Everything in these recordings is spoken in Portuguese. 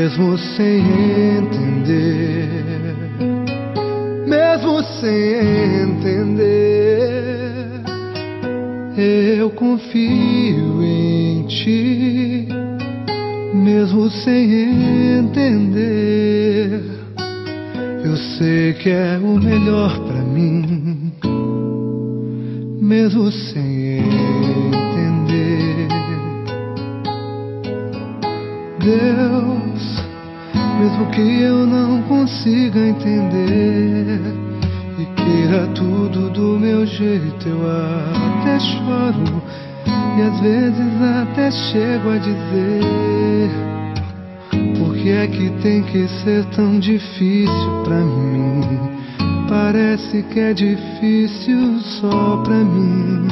mesmo sem entender, mesmo sem entender, eu confio em ti, mesmo sem entender. Eu sei que é o melhor pra mim, mesmo sem entender. Deus, mesmo que eu não consiga entender e queira tudo do meu jeito, eu até choro e às vezes até chego a dizer: por que é que tem que ser tão difícil pra mim? Parece que é difícil só pra mim.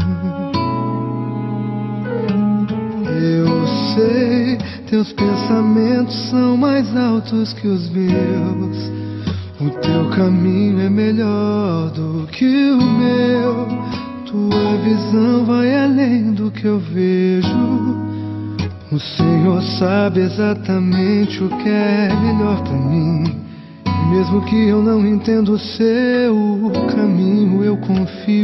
Eu sei, teus pensamentos são mais altos que os meus. O teu caminho é melhor do que o meu. Tua visão vai além do que eu vejo. O Senhor sabe exatamente o que é melhor pra mim. E mesmo que eu não entenda o seu caminho, eu confio.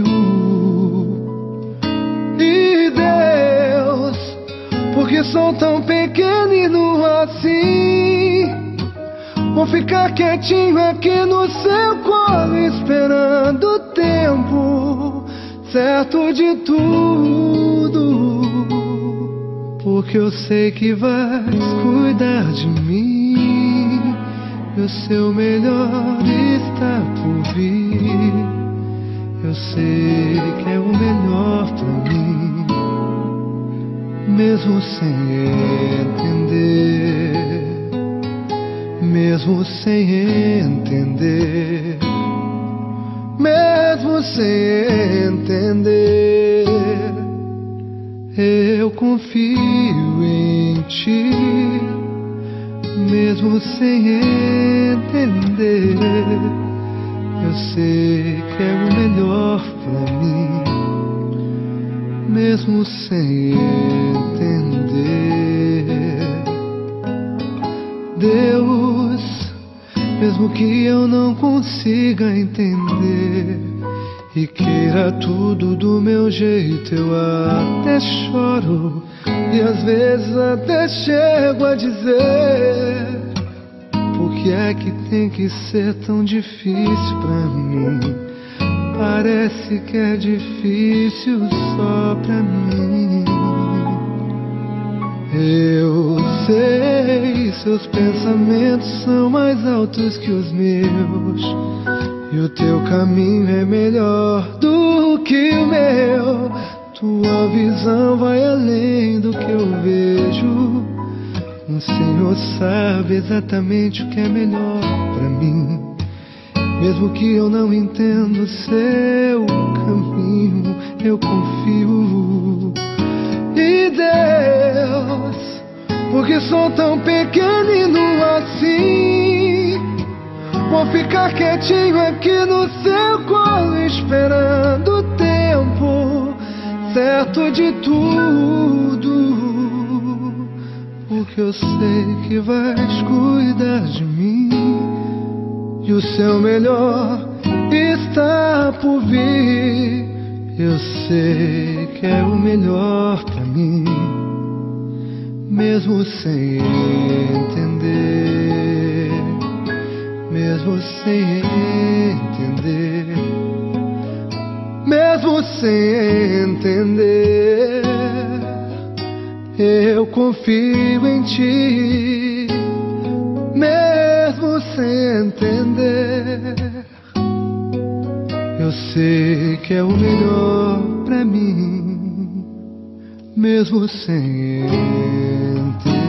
E Deus, porque sou tão pequenino assim, vou ficar quietinho aqui no seu colo, esperando o tempo certo de tudo, porque eu sei que vais cuidar de mim e o seu melhor está por vir. Eu sei que é o melhor pra mim, mesmo sem entender, mesmo sem entender, mesmo sem entender, eu confio em ti, mesmo sem entender. Eu sei que é o melhor pra mim, mesmo sem entender. Deus, mesmo que eu não consiga entender e queira tudo do meu jeito, eu até choro e às vezes até chego a dizer: por que é que tem que ser tão difícil pra mim? Parece que é difícil só pra mim. Eu sei, seus pensamentos são mais altos que os meus, e o teu caminho é melhor do que o meu. Tua visão vai além do que eu vejo. O Senhor sabe exatamente o que é melhor pra mim. Mesmo que eu não entenda o seu caminho, eu confio. E Deus, porque sou tão pequenino assim, vou ficar quietinho aqui no seu colo, esperando o tempo certo de tudo, porque eu sei que vais cuidar de mim e o seu melhor está por vir. Eu sei que é o melhor pra mim, mesmo sem entender, mesmo sem entender, mesmo sem entender, eu confio em ti, mesmo sem entender. Eu sei que é o melhor pra mim, mesmo sem entender.